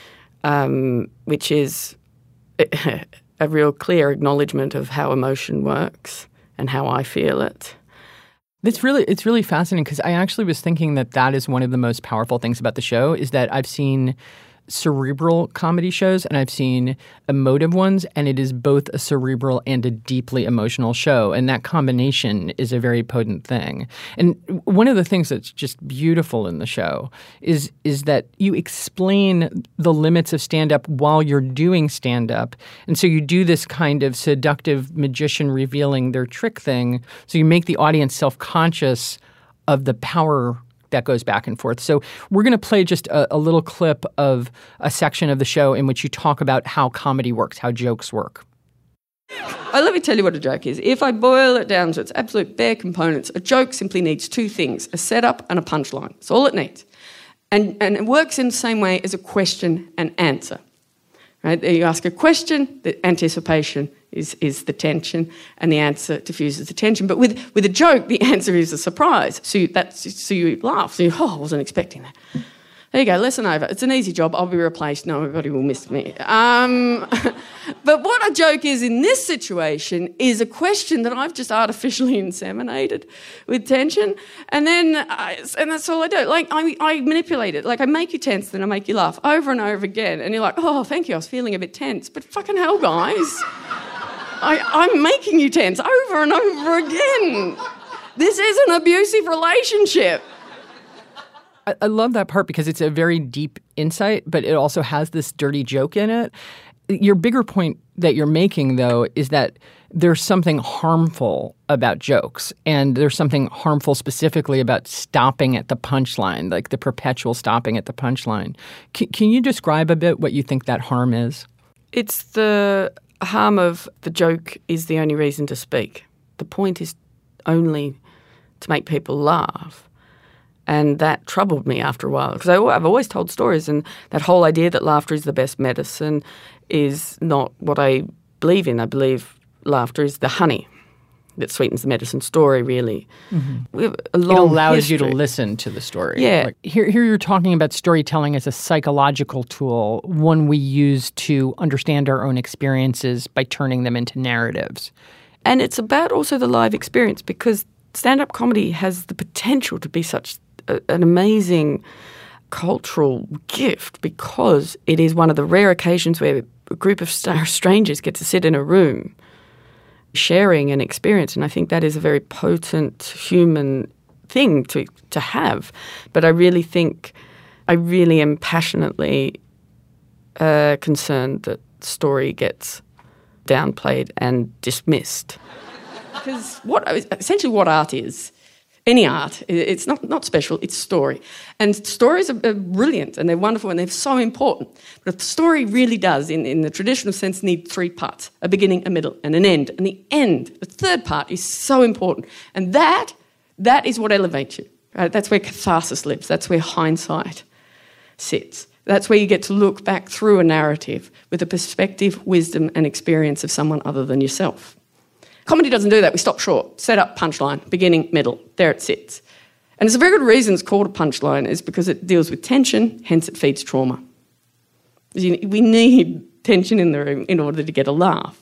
um, which is a real clear acknowledgement of how emotion works and how I feel it. It's really, it's really fascinating because I actually was thinking that that is one of the most powerful things about the show is that I've seen cerebral comedy shows and I've seen emotive ones, and it is both a cerebral and a deeply emotional show. And that combination is a very potent thing. And one of the things that's just beautiful in the show is is that you explain the limits of stand-up while you're doing stand-up. And so you do this kind of seductive magician revealing their trick thing. So you make the audience self-conscious of the power that goes back and forth. So we're going to play just a, a little clip of a section of the show in which you talk about how comedy works, how jokes work. Oh, let me tell you what a joke is. If I boil it down to its absolute bare components, a joke simply needs two things, a setup and a punchline. That's all it needs. And, and it works in the same way as a question and answer. Right? You ask a question, the anticipation is, is the tension, and the answer diffuses the tension. But with, with a joke, the answer is a surprise. So you, that's, so you laugh. So you, oh, I wasn't expecting that. There you go, lesson over. It's an easy job. I'll be replaced. No, everybody will miss me. Um, but what a joke is in this situation is a question that I've just artificially inseminated with tension. And then, I, and that's all I do. Like, I, I manipulate it. Like, I make you tense, then I make you laugh over and over again. And you're like, oh, thank you, I was feeling a bit tense. But fucking hell, guys, I, I'm making you tense over and over again. This is an abusive relationship. I love that part because it's a very deep insight, but it also has this dirty joke in it. Your bigger point that you're making, though, is that there's something harmful about jokes, and there's something harmful specifically about stopping at the punchline, like the perpetual stopping at the punchline. C- can you describe a bit what you think that harm is? It's the harm of the joke is the only reason to speak. The point is only to make people laugh. And that troubled me after a while because I've always told stories, and that whole idea that laughter is the best medicine is not what I believe in. I believe laughter is the honey that sweetens the medicine story, really. Mm-hmm. We have a long it allows history. you to listen to the story. Yeah. Like, here, here you're talking about storytelling as a psychological tool, one we use to understand our own experiences by turning them into narratives. And it's about also the live experience, because stand-up comedy has the potential to be such a, an amazing cultural gift, because it is one of the rare occasions where a group of strangers get to sit in a room sharing an experience, and I think that is a very potent human thing to to have. But I really think, I really am passionately uh, concerned that story gets downplayed and dismissed. Because what essentially what art is, any art, it's not, not special, it's story. And stories are, are brilliant and they're wonderful and they're so important. But a story really does, in, in the traditional sense, need three parts: a beginning, a middle, and an end. And the end, the third part, is so important. And that, that is what elevates you. Right? That's where catharsis lives. That's where hindsight sits. That's where you get to look back through a narrative with the perspective, wisdom, and experience of someone other than yourself. Comedy doesn't do that. We stop short. Set up, punchline, beginning, middle. There it sits. And it's a very good reason it's called a punchline, is because it deals with tension, hence it feeds trauma. We need tension in the room in order to get a laugh.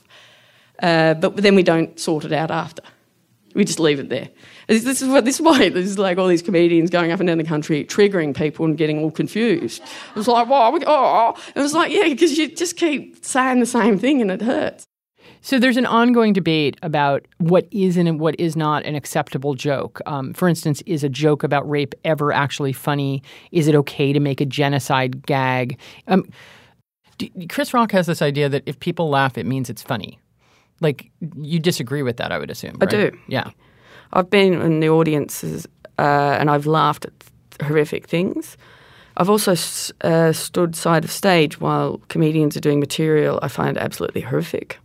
Uh, but then we don't sort it out after. We just leave it there. This is, what, this is why there's like all these comedians going up and down the country triggering people and getting all confused. It was like, oh, oh. It was like, yeah, because you just keep saying the same thing and it hurts. So there's an ongoing debate about what is and what is not an acceptable joke. Um, for instance, is a joke about rape ever actually funny? Is it okay to make a genocide gag? Um, do, Chris Rock has this idea that if people laugh, it means it's funny. Like, you disagree with that, I would assume, I right? do. Yeah. I've been in the audiences uh, and I've laughed at horrific things. I've also uh, stood side of stage while comedians are doing material I find absolutely horrific.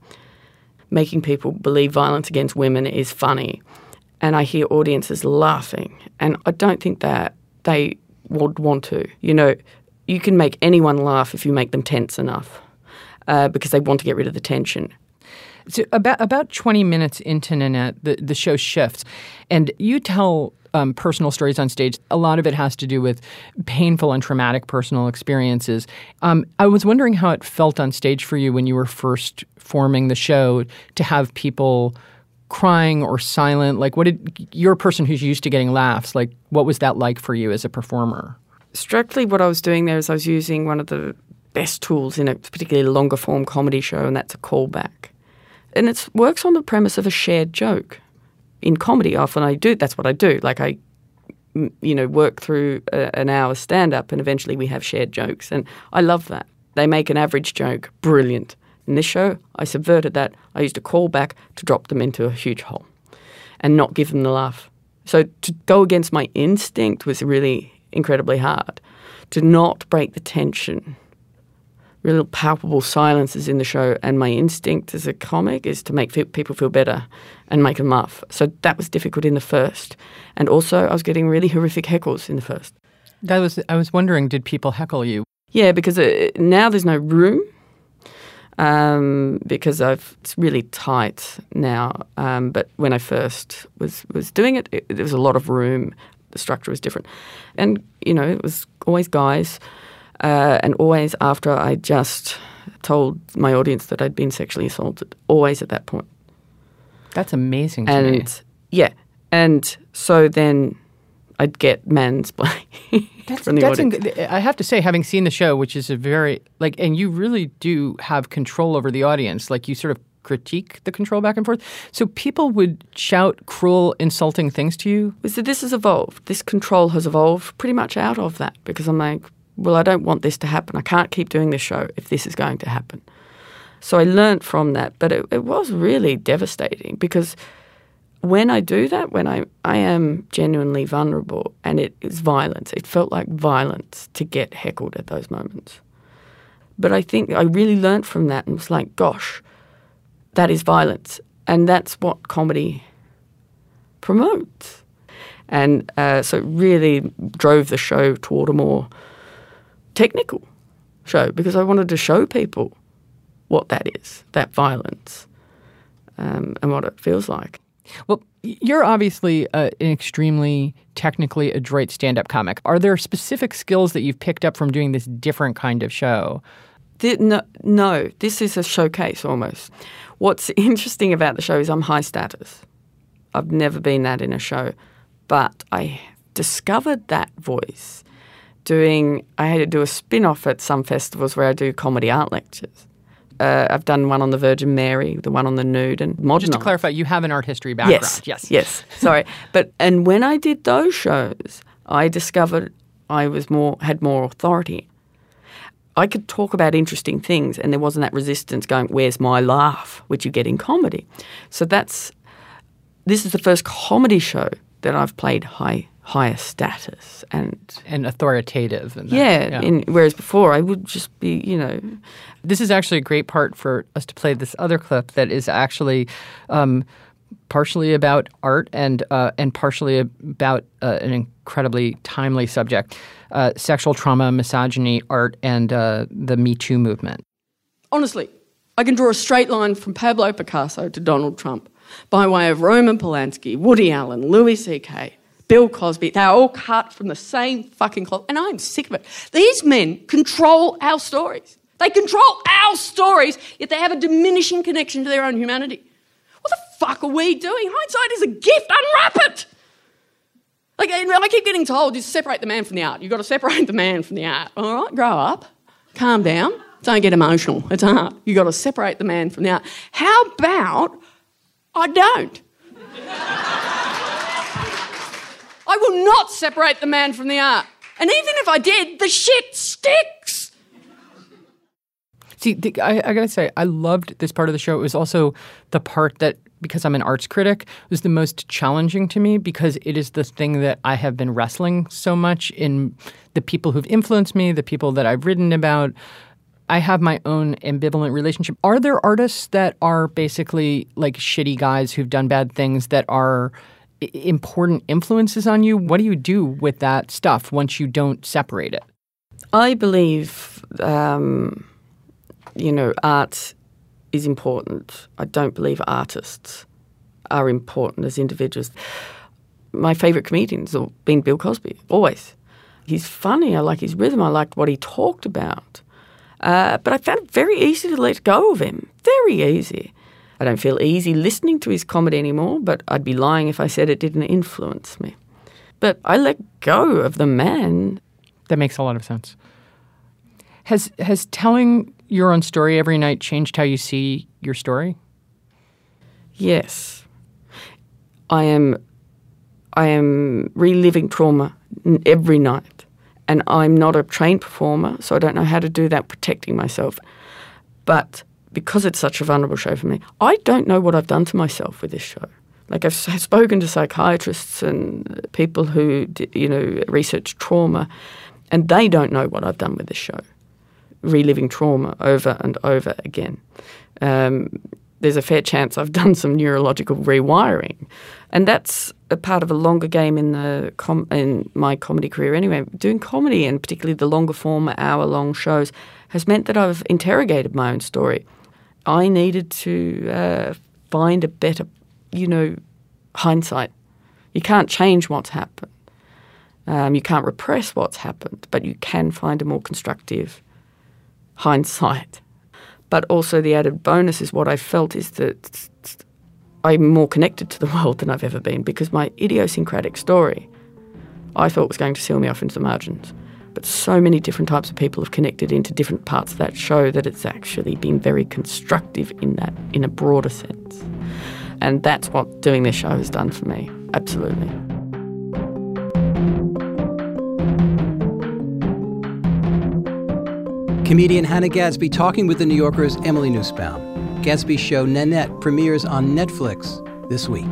Making people believe violence against women is funny. And I hear audiences laughing. And I don't think that they would want to. You know, you can make anyone laugh if you make them tense enough uh, because they want to get rid of the tension. So about about twenty minutes into Nanette, the, the show shifts. And you tell um, personal stories on stage. A lot of it has to do with painful and traumatic personal experiences. Um, I was wondering how it felt on stage for you when you were first forming the show to have people crying or silent. Like, what did you're a person who's used to getting laughs. Like, what was that like for you as a performer? Strictly what I was doing there is I was using one of the best tools in a particularly longer form comedy show, and that's a callback. And it works on the premise of a shared joke. In comedy, often I do, that's what I do. Like I, you know, work through a, an hour stand-up and eventually we have shared jokes. And I love that. They make an average joke brilliant. In this show, I subverted that. I used a callback to drop them into a huge hole and not give them the laugh. So to go against my instinct was really incredibly hard. To not break the tension. Real palpable silences in the show, and my instinct as a comic is to make people feel better and make them laugh. So that was difficult in the first. And also I was getting really horrific heckles in the first. That was I was wondering, did people heckle you? Yeah, because uh, now there's no room um, because I've it's really tight now. Um, but when I first was, was doing it, it, there was a lot of room. The structure was different. And, you know, it was always guys. Uh, and always after I just told my audience that I'd been sexually assaulted, always at that point. That's amazing to and, me. Yeah. And so then I'd get mansplaining from the that's audience. In, I have to say, having seen the show, which is a very, like, and you really do have control over the audience. Like, you sort of critique the control back and forth. So people would shout cruel, insulting things to you? So this has evolved. This control has evolved pretty much out of that because I'm like, well, I don't want this to happen. I can't keep doing this show if this is going to happen. So I learnt from that, but it, it was really devastating because when I do that, when I, I am genuinely vulnerable and it is violence, it felt like violence to get heckled at those moments. But I think I really learnt from that and was like, gosh, that is violence. And that's what comedy promotes. And uh, so it really drove the show toward a more technical show because I wanted to show people what that is, that violence, um, and what it feels like. Well, you're obviously uh, an extremely technically adroit stand-up comic. Are there specific skills that you've picked up from doing this different kind of show? The, no, no, this is a showcase almost. What's interesting about the show is I'm high status. I've never been that in a show. But I discovered that voice doing, I had to do a spin-off at some festivals where I do comedy art lectures. Uh, I've done one on the Virgin Mary, the one on the nude and modern. Just to art. clarify, you have an art history background. Yes, yes, yes. Sorry, but and when I did those shows, I discovered I was more had more authority. I could talk about interesting things, and there wasn't that resistance going, "Where's my laugh?" which you get in comedy. So that's this is the first comedy show that I've played high higher status and and authoritative. And yeah, yeah. In, whereas before I would just be, you know. This is actually a great part for us to play this other clip that is actually um, partially about art and uh, and partially about uh, an incredibly timely subject, uh, sexual trauma, misogyny, art, and uh, the Me Too movement. Honestly, I can draw a straight line from Pablo Picasso to Donald Trump by way of Roman Polanski, Woody Allen, Louis C K, Bill Cosby. They're all cut from the same fucking cloth, and I'm sick of it. These men control our stories. They control our stories, yet they have a diminishing connection to their own humanity. What the fuck are we doing? Hindsight is a gift. Unwrap it. Like, I keep getting told, just separate the man from the art. You've got to separate the man from the art. All right, grow up. Calm down. Don't get emotional. It's art. You've got to separate the man from the art. How about I don't? I will not separate the man from the art. And even if I did, the shit sticks. See, the, I, I got to say, I loved this part of the show. It was also the part that, because I'm an arts critic, was the most challenging to me because it is the thing that I have been wrestling so much in the people who've influenced me, the people that I've written about. I have my own ambivalent relationship. Are there artists that are basically like shitty guys who've done bad things that are I- important influences on you? What do you do with that stuff once you don't separate it? I believe, um, you know, art is important. I don't believe artists are important as individuals. My favourite comedian's been Bill Cosby, always. He's funny. I like his rhythm. I liked what he talked about. Uh, but I found it very easy to let go of him. Very easy. I don't feel easy listening to his comedy anymore, but I'd be lying if I said it didn't influence me. But I let go of the man. That makes a lot of sense. Has has telling your own story every night changed how you see your story? Yes. I am I am reliving trauma every night. And I'm not a trained performer, so I don't know how to do that protecting myself. But because it's such a vulnerable show for me, I don't know what I've done to myself with this show. Like, I've spoken to psychiatrists and people who, you know, research trauma, and they don't know what I've done with this show, reliving trauma over and over again. Um, there's a fair chance I've done some neurological rewiring. And that's a part of a longer game in the com- in my comedy career anyway. Doing comedy, and particularly the longer form, hour-long shows, has meant that I've interrogated my own story. I needed to uh, find a better, you know, hindsight. You can't change what's happened. Um, you can't repress what's happened, but you can find a more constructive hindsight. But also the added bonus is what I felt is that I'm more connected to the world than I've ever been, because my idiosyncratic story I thought was going to seal me off into the margins. But so many different types of people have connected into different parts of that show that it's actually been very constructive in that, in a broader sense. And that's what doing this show has done for me, absolutely. Comedian Hannah Gadsby talking with The New Yorker's Emily Nussbaum. Gadsby's show Nanette premieres on Netflix this week.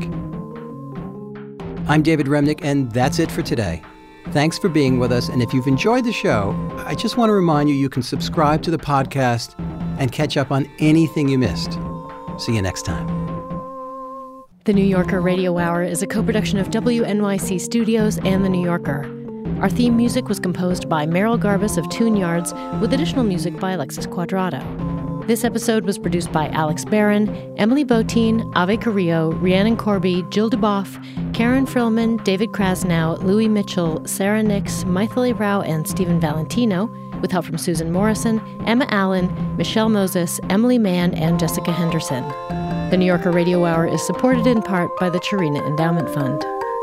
I'm David Remnick, and that's it for today. Thanks for being with us, and if you've enjoyed the show, I just want to remind you you can subscribe to the podcast and catch up on anything you missed. See you next time. The New Yorker Radio Hour is a co-production of W N Y C Studios and The New Yorker. Our theme music was composed by Meryl Garbus of Tune Yards, with additional music by Alexis Cuadrado. This episode was produced by Alex Barron, Emily Botein, Ave Carrillo, Rhiannon Corby, Jill Duboff, Karen Frillman, David Krasnow, Louis Mitchell, Sarah Nix, Maithili Rao, and Stephen Valentino, with help from Susan Morrison, Emma Allen, Michelle Moses, Emily Mann, and Jessica Henderson. The New Yorker Radio Hour is supported in part by the Chirina Endowment Fund.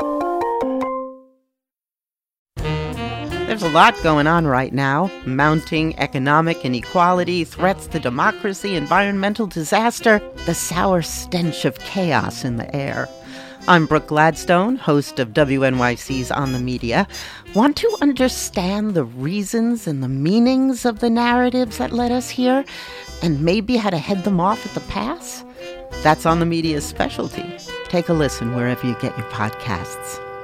There's a lot going on right now. Mounting economic inequality, threats to democracy, environmental disaster, the sour stench of chaos in the air. I'm Brooke Gladstone, host of W N Y C's On the Media. Want to understand the reasons and the meanings of the narratives that led us here, and maybe how to head them off at the pass? That's On the Media's specialty. Take a listen wherever you get your podcasts.